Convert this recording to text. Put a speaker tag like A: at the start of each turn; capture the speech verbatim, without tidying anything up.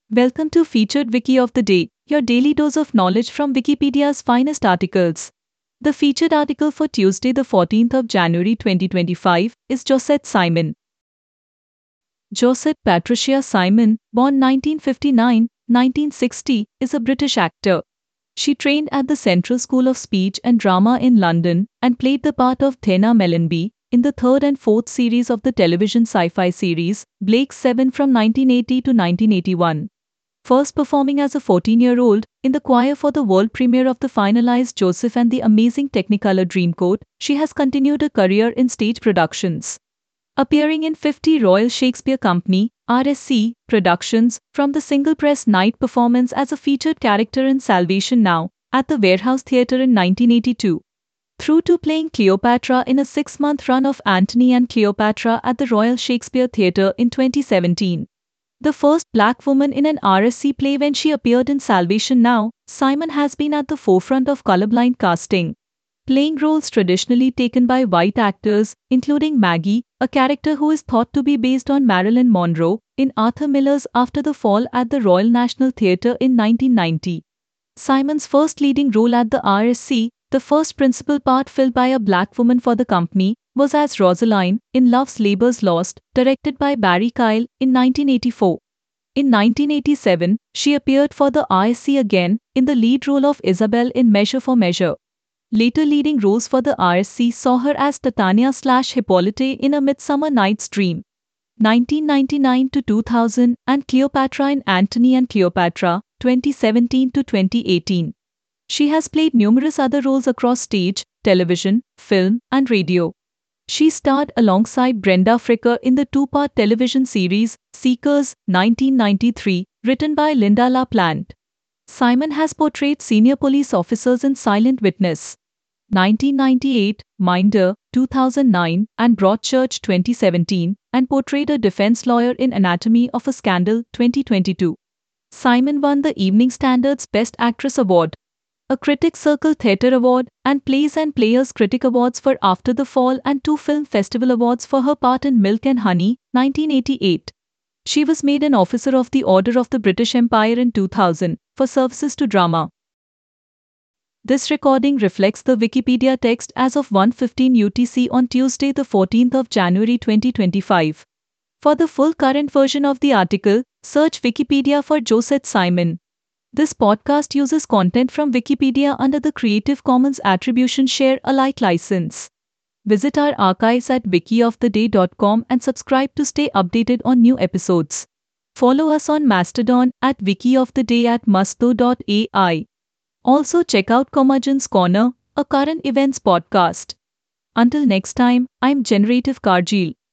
A: Welcome to Featured Wiki of the Day, your daily dose of knowledge from Wikipedia's finest articles. The featured article for Tuesday, the fourteenth of January twenty twenty-five, is Josette Simon. Josette Patricia Simon, born nineteen fifty-nine to nineteen sixty, is a British actor. She trained at the Central School of Speech and Drama in London and played the part of Thena Mellanby in the third and fourth series of the television sci-fi series Blake's Seven from nineteen eighty to nineteen eighty-one. First performing as a fourteen-year-old in the choir for the world premiere of the finalized Joseph and the Amazing Technicolor Dreamcoat, she has continued a career in stage productions. Appearing in fifty Royal Shakespeare Company (R S C) productions, from the single press night performance as a featured character in Salvation Now at the Warehouse Theatre in nineteen eighty-two, through to playing Cleopatra in a six-month run of Antony and Cleopatra at the Royal Shakespeare Theatre in twenty seventeen. The first black woman in an R S C play when she appeared in Salvation Now, Simon has been at the forefront of colorblind casting, playing roles traditionally taken by white actors, including Maggie, a character who is thought to be based on Marilyn Monroe, in Arthur Miller's After the Fall at the Royal National Theatre in nineteen ninety. Simon's first leading role at the R S C, the first principal part filled by a black woman for the company, was as Rosaline in Love's Labour's Lost, directed by Barry Kyle, in nineteen eighty-four. In nineteen eighty-seven, she appeared for the R S C again in the lead role of Isabel in Measure for Measure. Later leading roles for the R S C saw her as Titania slash Hippolyte in A Midsummer Night's Dream, nineteen ninety-nine to two thousand, and Cleopatra in Antony and Cleopatra, twenty seventeen to twenty eighteen. She has played numerous other roles across stage, television, film, and radio. She starred alongside Brenda Fricker in the two-part television series Seekers, nineteen ninety-three, written by Linda LaPlante. Simon has portrayed senior police officers in Silent Witness, nineteen ninety-eight, Minder, two thousand nine, and Broadchurch, twenty seventeen, and portrayed a defense lawyer in Anatomy of a Scandal, twenty twenty-two. Simon won the Evening Standard's Best Actress Award, a Critics Circle Theatre Award, and Plays and Players Critic Awards for After the Fall, and two Film Festival Awards for her part in Milk and Honey, nineteen eighty-eight. She was made an Officer of the Order of the British Empire in two thousand for services to drama. This recording reflects the Wikipedia text as of one fifteen U T C on Tuesday, the fourteenth of January twenty twenty-five. For the full current version of the article, search Wikipedia for Josette Simon. This podcast uses content from Wikipedia under the Creative Commons Attribution Share Alike license. Visit our archives at wiki of the day dot com and subscribe to stay updated on new episodes. Follow us on Mastodon at wikioftheday at musto dot A I. Also check out Curmudgeon's Corner, a current events podcast. Until next time, I'm Generative Karjil.